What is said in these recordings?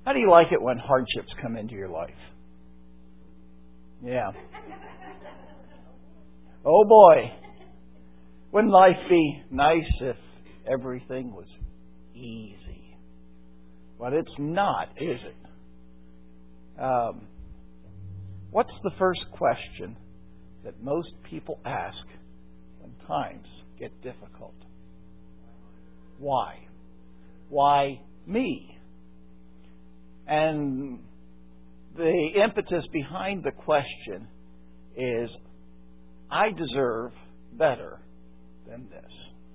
How do you like it when hardships come into your life? Yeah. Oh boy. Wouldn't life be nice if everything was easy? But it's not, is it? What's the first question that most people ask when times get difficult? Why? Why me? And the impetus behind the question is, I deserve better than this.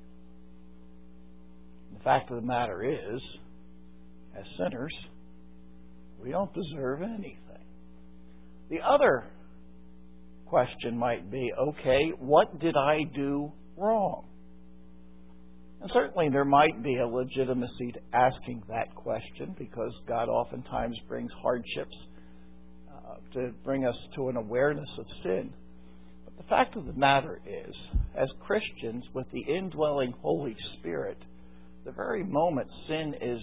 The fact of the matter is, as sinners, we don't deserve anything. The other question might be, okay, what did I do wrong? And certainly there might be a legitimacy to asking that question, because God oftentimes brings hardships to bring us to an awareness of sin. But the fact of the matter is, as Christians with the indwelling Holy Spirit, the very moment sin is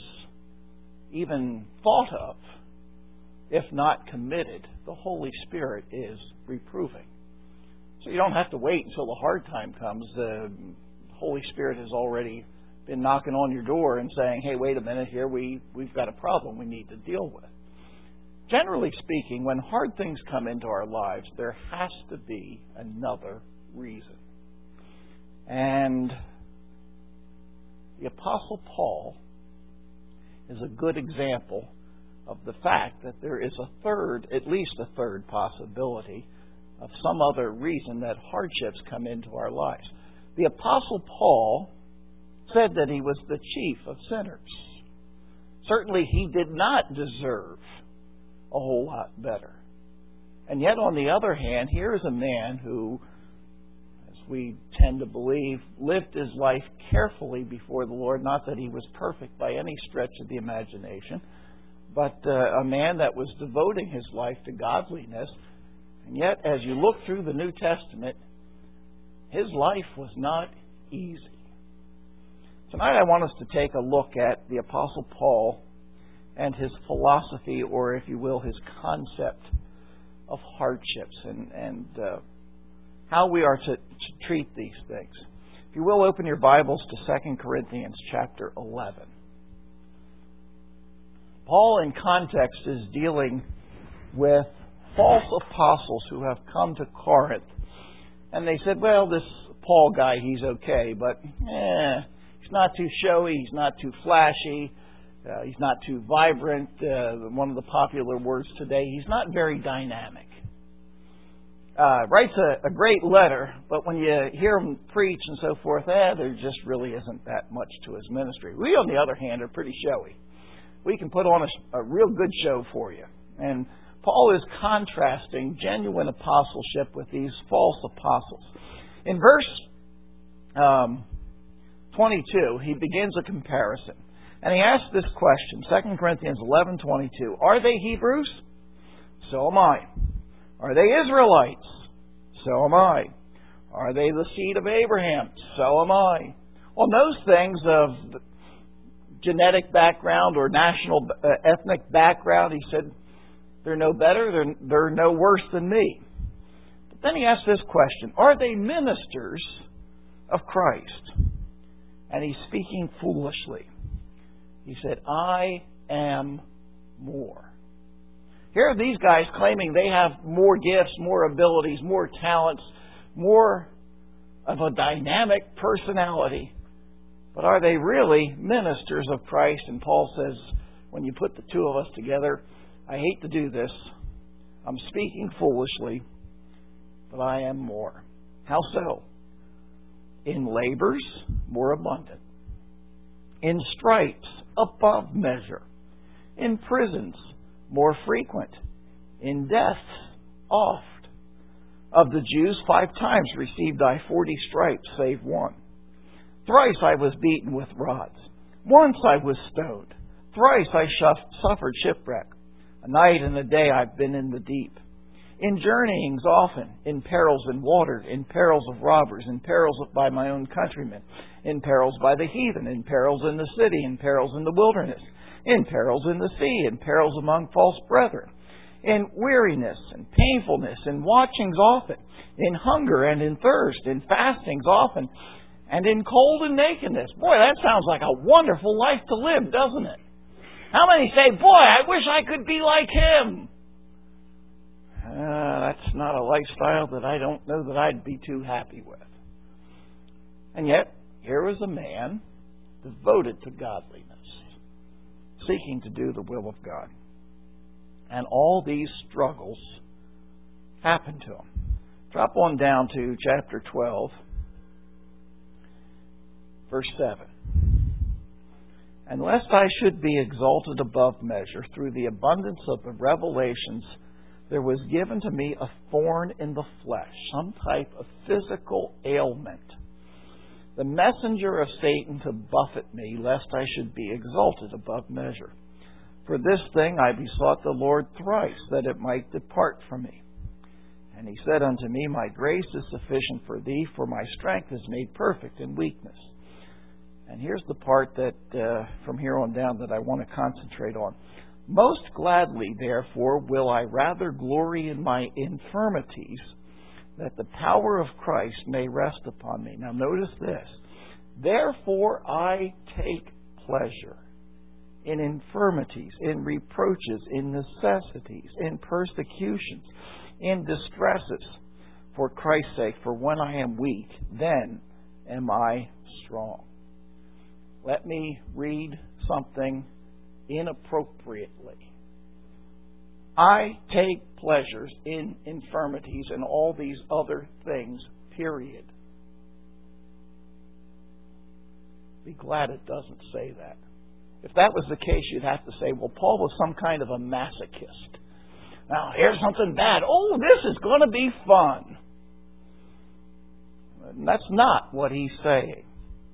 even thought of, if not committed, the Holy Spirit is reproving. So you don't have to wait until the hard time comes. The Holy Spirit has already been knocking on your door and saying, hey, wait a minute, here we've got a problem we need to deal with. Generally speaking, when hard things come into our lives, there has to be another reason. And the Apostle Paul is a good example of the fact that there is at least a third possibility of some other reason that hardships come into our lives. The Apostle Paul said that he was the chief of sinners. Certainly he did not deserve a whole lot better. And yet, on the other hand, here is a man who, as we tend to believe, lived his life carefully before the Lord. Not that he was perfect by any stretch of the imagination, but a man that was devoting his life to godliness. And yet, as you look through the New Testament, his life was not easy. Tonight I want us to take a look at the Apostle Paul and his philosophy, or if you will, his concept of hardships and how we are to treat these things. If you will, open your Bibles to 2 Corinthians chapter 11. Paul, in context, is dealing with false apostles who have come to Corinth. And they said, well, this Paul guy, he's okay, but he's not too showy, he's not too flashy, he's not too vibrant. One of the popular words today, he's not very dynamic. Writes a great letter, but when you hear him preach and so forth, there just really isn't that much to his ministry. We, on the other hand, are pretty showy. We can put on a real good show for you. And Paul is contrasting genuine apostleship with these false apostles. In verse 22, he begins a comparison. And he asks this question, 2 Corinthians 11:22. Are they Hebrews? So am I. Are they Israelites? So am I. Are they the seed of Abraham? So am I. On those things of genetic background or national ethnic background, he said, they're no better, they're no worse than me. But then he asks this question, are they ministers of Christ? And he's speaking foolishly. He said, I am more. Here are these guys claiming they have more gifts, more abilities, more talents, more of a dynamic personality. But are they really ministers of Christ? And Paul says, when you put the two of us together, I hate to do this. I'm speaking foolishly, but I am more. How so? In labors, more abundant. In stripes, above measure. In prisons, more frequent. In deaths, oft. Of the Jews, 5 times received I 40 stripes, save one. Thrice I was beaten with rods. Once I was stoned. Thrice I suffered shipwreck. A night and a day I've been in the deep. In journeyings often, in perils in water, in perils of robbers, in perils by my own countrymen, in perils by the heathen, in perils in the city, in perils in the wilderness, in perils in the sea, in perils among false brethren, in weariness and painfulness, in watchings often, in hunger and in thirst, in fastings often, and in cold and nakedness. Boy, that sounds like a wonderful life to live, doesn't it? How many say, boy, I wish I could be like him? That's not a lifestyle that I don't know that I'd be too happy with. And yet, here was a man devoted to godliness, seeking to do the will of God. And all these struggles happened to him. Drop on down to chapter 12, verse 7. And lest I should be exalted above measure through the abundance of the revelations, there was given to me a thorn in the flesh, some type of physical ailment, the messenger of Satan to buffet me, lest I should be exalted above measure. For this thing I besought the Lord thrice, that it might depart from me. And he said unto me, My grace is sufficient for thee, for my strength is made perfect in weakness. And here's the part that, from here on down, that I want to concentrate on. Most gladly, therefore, will I rather glory in my infirmities, that the power of Christ may rest upon me. Now notice this. Therefore I take pleasure in infirmities, in reproaches, in necessities, in persecutions, in distresses, for Christ's sake. For when I am weak, then am I strong. Let me read something inappropriately. I take pleasures in infirmities and all these other things, period. Be glad it doesn't say that. If that was the case, you'd have to say, well, Paul was some kind of a masochist. Now, here's something bad. Oh, this is going to be fun. And that's not what he's saying.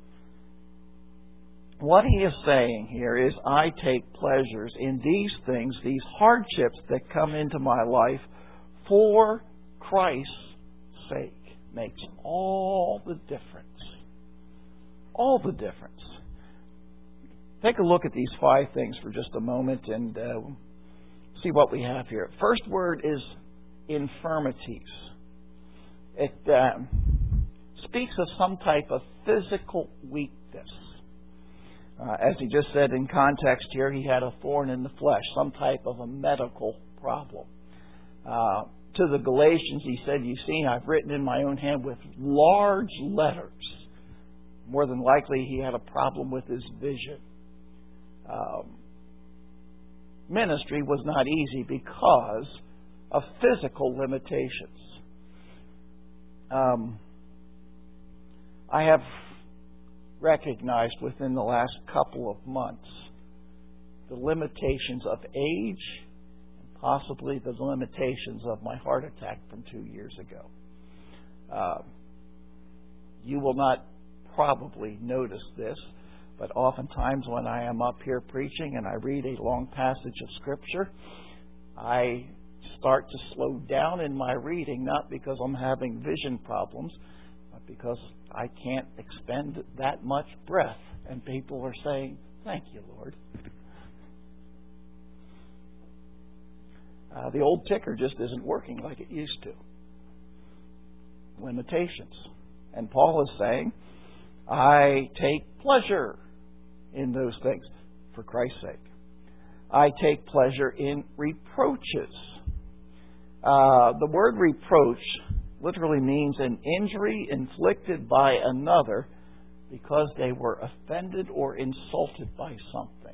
What he is saying here is, I take pleasures in these things, these hardships that come into my life for Christ's sake. Makes all the difference. All the difference. Take a look at these 5 things for just a moment and see what we have here. First word is infirmities. It speaks of some type of physical weakness. As he just said in context here, he had a thorn in the flesh, some type of a medical problem. To the Galatians, he said, you see, I've written in my own hand with large letters. More than likely, he had a problem with his vision. Ministry was not easy because of physical limitations. I have recognized within the last couple of months the limitations of age and possibly the limitations of my heart attack from 2 years ago. You will not probably notice this, but oftentimes when I am up here preaching and I read a long passage of Scripture, I start to slow down in my reading, not because I'm having vision problems, but because I can't expend that much breath. And people are saying, thank you, Lord. The old ticker just isn't working like it used to. Limitations. And Paul is saying, I take pleasure in those things for Christ's sake. I take pleasure in reproaches. The word reproach literally means an injury inflicted by another because they were offended or insulted by something.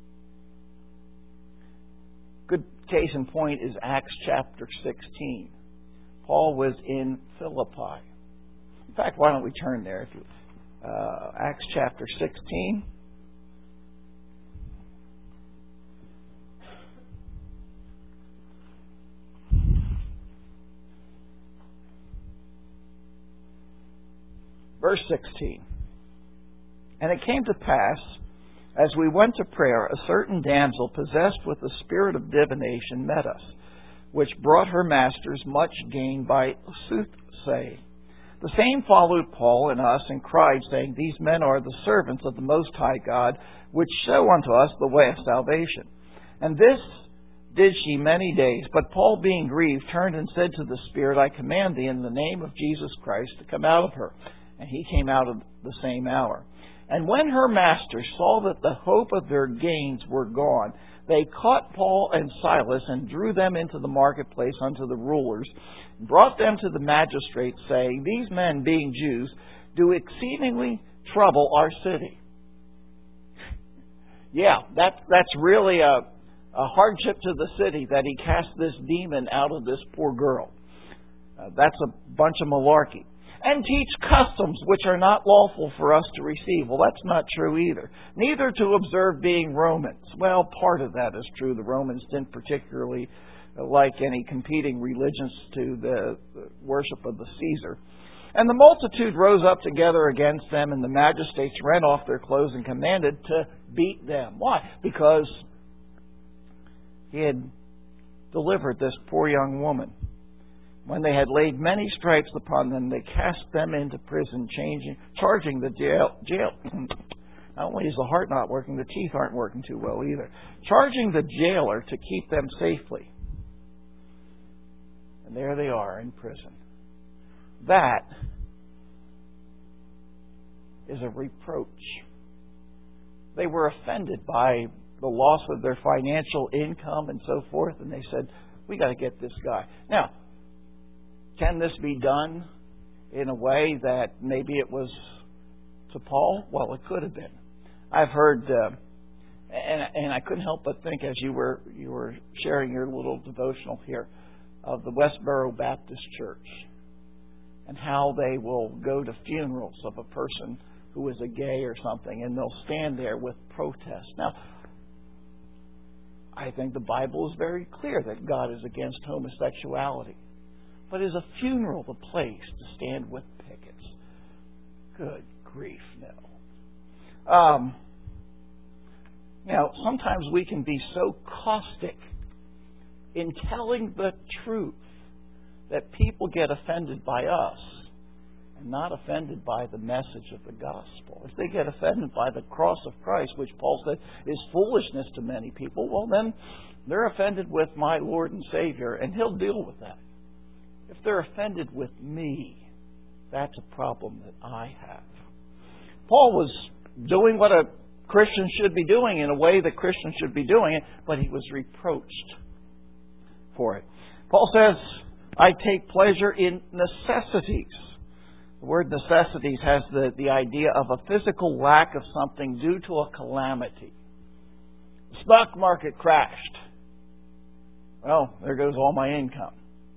Good case in point is Acts chapter 16. Paul was in Philippi. In fact, why don't we turn there? If you, Acts chapter 16. Verse 16. And it came to pass, as we went to prayer, a certain damsel possessed with the spirit of divination met us, which brought her masters much gain by soothsaying, The same followed Paul and us and cried, saying, These men are the servants of the Most High God, which show unto us the way of salvation. And this did she many days. But Paul, being grieved, turned and said to the Spirit, I command thee in the name of Jesus Christ to come out of her. And he came out of the same hour. And when her masters saw that the hope of their gains were gone, they caught Paul and Silas and drew them into the marketplace unto the rulers, and brought them to the magistrates, saying, These men, being Jews, do exceedingly trouble our city. Yeah, that's really a hardship to the city that he cast this demon out of this poor girl. That's a bunch of malarkey. And teach customs which are not lawful for us to receive. Well, that's not true either. Neither to observe, being Romans. Well, part of that is true. The Romans didn't particularly like any competing religions to the worship of the Caesar. And the multitude rose up together against them, and the magistrates rent off their clothes and commanded to beat them. Why? Because he had delivered this poor young woman. When they had laid many stripes upon them, they cast them into prison, charging the jail. Not only is the heart not working, the teeth aren't working too well either. Charging the jailer to keep them safely. And there they are in prison. That is a reproach. They were offended by the loss of their financial income and so forth, and they said, we got to get this guy. Now, can this be done in a way that maybe it was to Paul? Well, it could have been. I've heard, and I couldn't help but think as you were sharing your little devotional here, of the Westboro Baptist Church and how they will go to funerals of a person who is a gay or something, and they'll stand there with protest. Now, I think the Bible is very clear that God is against homosexuality. But is a funeral the place to stand with pickets? Good grief, no. Sometimes we can be so caustic in telling the truth that people get offended by us and not offended by the message of the gospel. If they get offended by the cross of Christ, which Paul said is foolishness to many people, well then they're offended with my Lord and Savior, and He'll deal with that. If they're offended with me, that's a problem that I have. Paul was doing what a Christian should be doing in a way that Christians should be doing it, but he was reproached for it. Paul says, I take pleasure in necessities. The word necessities has the idea of a physical lack of something due to a calamity. The stock market crashed. Well, there goes all my income.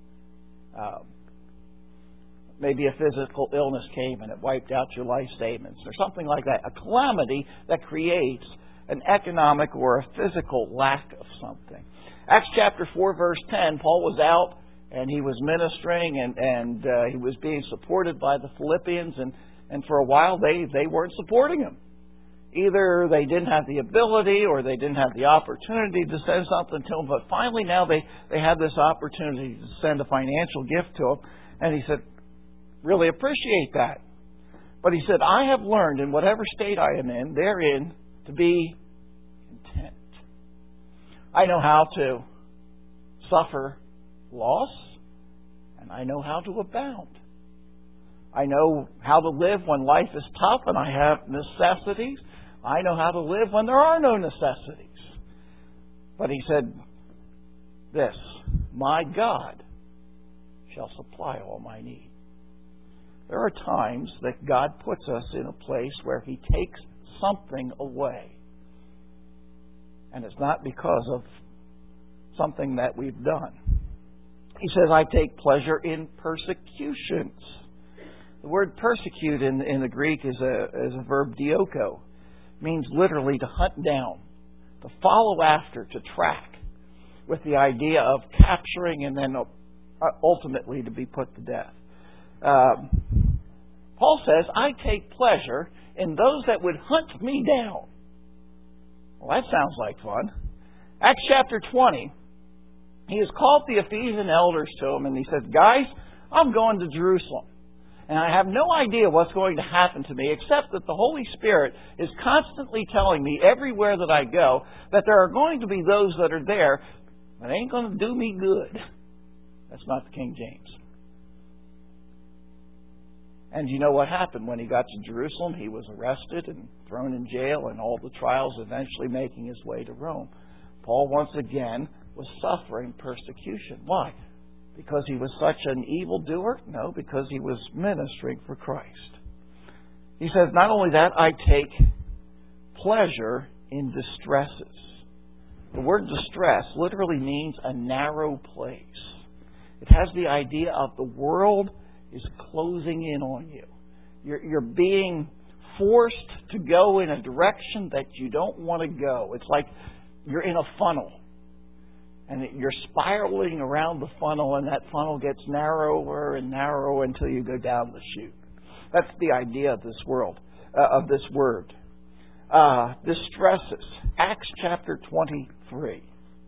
Maybe a physical illness came and it wiped out your life statements or something like that. A calamity that creates an economic or a physical lack of something. Acts chapter 4 verse 10, Paul was out and he was ministering and he was being supported by the Philippians, and for a while they weren't supporting him. Either they didn't have the ability or they didn't have the opportunity to send something to him. But finally now they had this opportunity to send a financial gift to him. And he said, really appreciate that. But he said, I have learned in whatever state I am in, therein to be content. I know how to suffer loss, and I know how to abound. I know how to live when life is tough and I have necessities. I know how to live when there are no necessities. But he said this, my God shall supply all my need. There are times that God puts us in a place where He takes something away. And it's not because of something that we've done. He says, I take pleasure in persecutions. The word persecute in the Greek is a verb dioko. It means literally to hunt down, to follow after, to track, with the idea of capturing and then ultimately to be put to death. Paul says, I take pleasure in those that would hunt me down. Well, that sounds like fun. Acts chapter 20, he has called the Ephesian elders to him and he says, guys, I'm going to Jerusalem. And I have no idea what's going to happen to me, except that the Holy Spirit is constantly telling me everywhere that I go that there are going to be those that are there that ain't going to do me good. That's not the King James. And you know what happened when he got to Jerusalem? He was arrested and thrown in jail, and all the trials eventually making his way to Rome. Paul once again was suffering persecution. Why? Because he was such an evildoer? No, because he was ministering for Christ. He says, not only that, I take pleasure in distresses. The word distress literally means a narrow place. It has the idea of the world is closing in on you. You're being forced to go in a direction that you don't want to go. It's like you're in a funnel. And you're spiraling around the funnel, and that funnel gets narrower and narrower until you go down the chute. That's the idea of this world, of this word. Distresses. Acts chapter 23.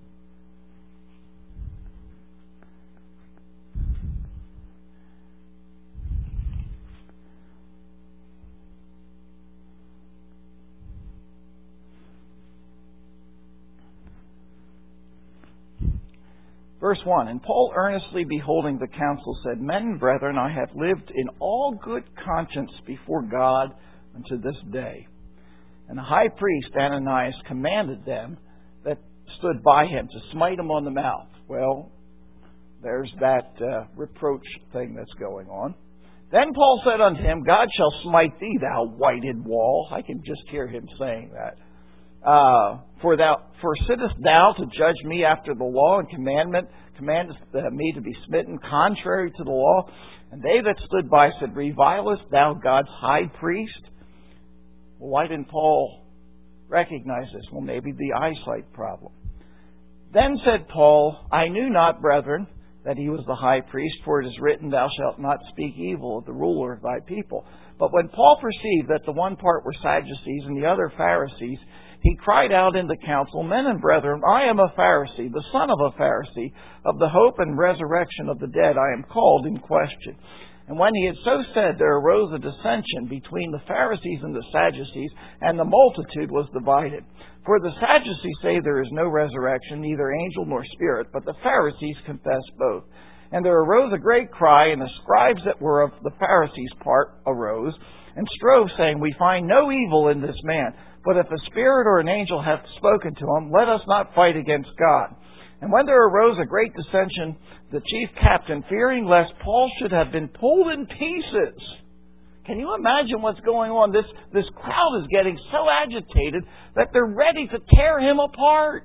Verse 1, And Paul, earnestly beholding the council, said, Men and brethren, I have lived in all good conscience before God unto this day. And the high priest Ananias commanded them that stood by him to smite him on the mouth. Well, there's that reproach thing that's going on. Then Paul said unto him, God shall smite thee, thou whited wall. I can just hear him saying that. For sittest thou to judge me after the law, and commandest me to be smitten contrary to the law? And they that stood by said, Revilest thou God's high priest? Well, why didn't Paul recognize this? Well, maybe the eyesight problem. Then said Paul, I knew not, brethren, that he was the high priest, for it is written, Thou shalt not speak evil of the ruler of thy people. But when Paul perceived that the one part were Sadducees and the other Pharisees, he cried out in the council, Men and brethren, I am a Pharisee, the son of a Pharisee, of the hope and resurrection of the dead I am called in question. And when he had so said, there arose a dissension between the Pharisees and the Sadducees, and the multitude was divided. For the Sadducees say there is no resurrection, neither angel nor spirit, but the Pharisees confess both. And there arose a great cry, and the scribes that were of the Pharisees' part arose, and strove, saying, We find no evil in this man. But if a spirit or an angel hath spoken to him, let us not fight against God. And when there arose a great dissension, the chief captain, fearing lest Paul should have been pulled in pieces. Can you imagine what's going on? This crowd is getting so agitated that they're ready to tear him apart.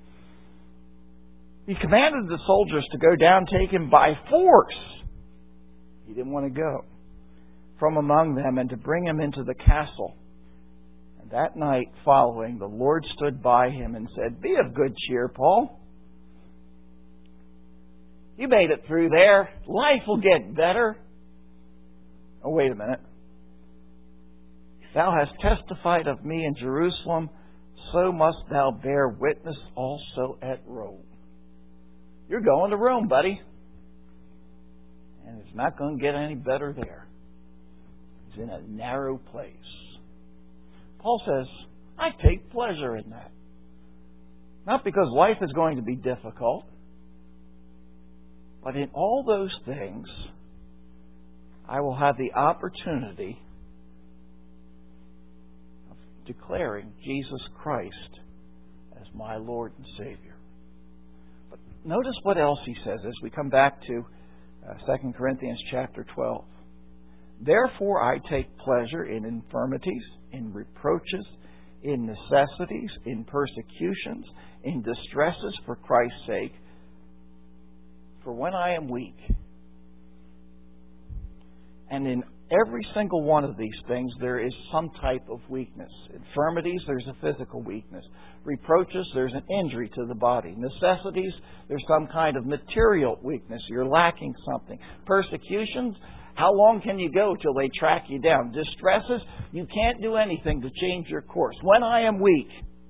He commanded the soldiers to go down, take him by force. He didn't want to go from among them, and to bring him into the castle. And that night following, the Lord stood by him and said, Be of good cheer, Paul. You made it through there. Life will get better. Oh, wait a minute. Thou hast testified of me in Jerusalem, so must thou bear witness also at Rome. You're going to Rome, buddy. And it's not going to get any better there. It's in a narrow place. Paul says, I take pleasure in that. Not because life is going to be difficult, but in all those things, I will have the opportunity of declaring Jesus Christ as my Lord and Savior. But notice what else he says as we come back to 2 Corinthians chapter 12. Therefore I take pleasure in infirmities, in reproaches, in necessities, in persecutions, in distresses for Christ's sake. For when I am weak, and in every single one of these things there is some type of weakness. Infirmities, there's a physical weakness. Reproaches, there's an injury to the body. Necessities, there's some kind of material weakness. You're lacking something. Persecutions, how long can you go till they track you down? Distresses, you can't do anything to change your course. When I am weak,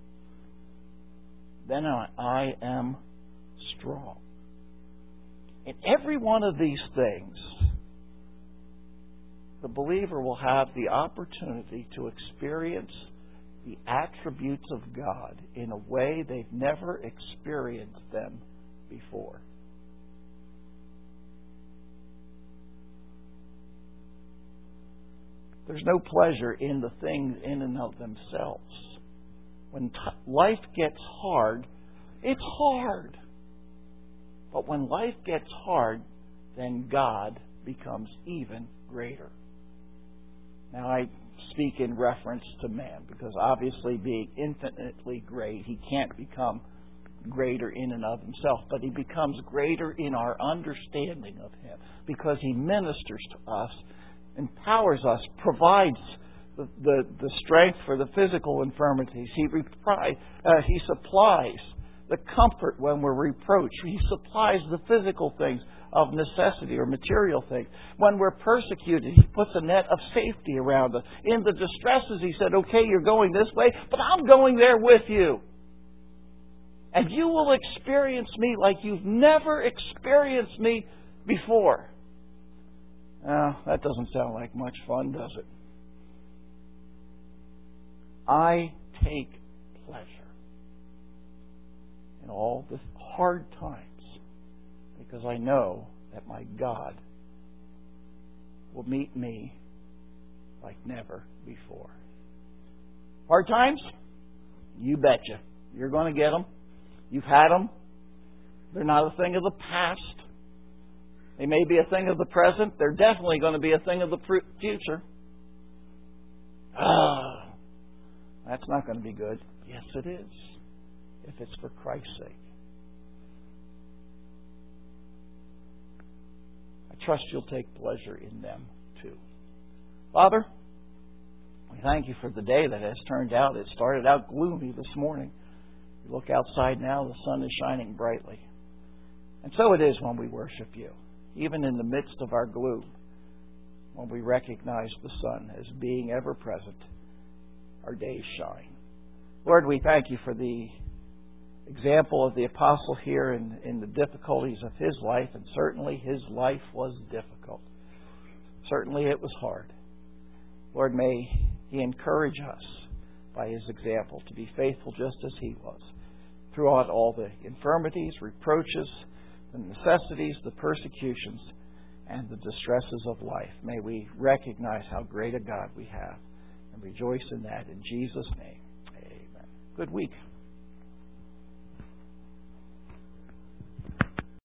then I am strong. In every one of these things, the believer will have the opportunity to experience the attributes of God in a way they've never experienced them before. There's no pleasure in the things in and of themselves. When life gets hard, it's hard. But when life gets hard, then God becomes even greater. Now, I speak in reference to man, because obviously being infinitely great, He can't become greater in and of Himself, but He becomes greater in our understanding of Him, because He ministers to us, empowers us, provides the strength for the physical infirmities. He supplies the comfort when we're reproached. He supplies the physical things of necessity or material things. When we're persecuted, He puts a net of safety around us. In the distresses, He said, okay, you're going this way, but I'm going there with you. And you will experience me like you've never experienced me before. That doesn't sound like much fun, does it? I take pleasure in all the hard times, because I know that my God will meet me like never before. Hard times? You betcha. You're going to get them. You've had them. They're not a thing of the past. They may be a thing of the present. They're definitely going to be a thing of the future. That's not going to be good. Yes, it is, if it's for Christ's sake. I trust you'll take pleasure in them too. Father, we thank You for the day that has turned out. It started out gloomy this morning. You look outside now, the sun is shining brightly. And so it is when we worship You. Even in the midst of our gloom, when we recognize the sun as being ever present, our days shine. Lord, we thank You for the example of the apostle here in the difficulties of his life, and certainly his life was difficult. Certainly it was hard. Lord, may he encourage us by his example to be faithful just as he was throughout all the infirmities, reproaches, the necessities, the persecutions, and the distresses of life. May we recognize how great a God we have and rejoice in that. In Jesus' name, amen. Good week.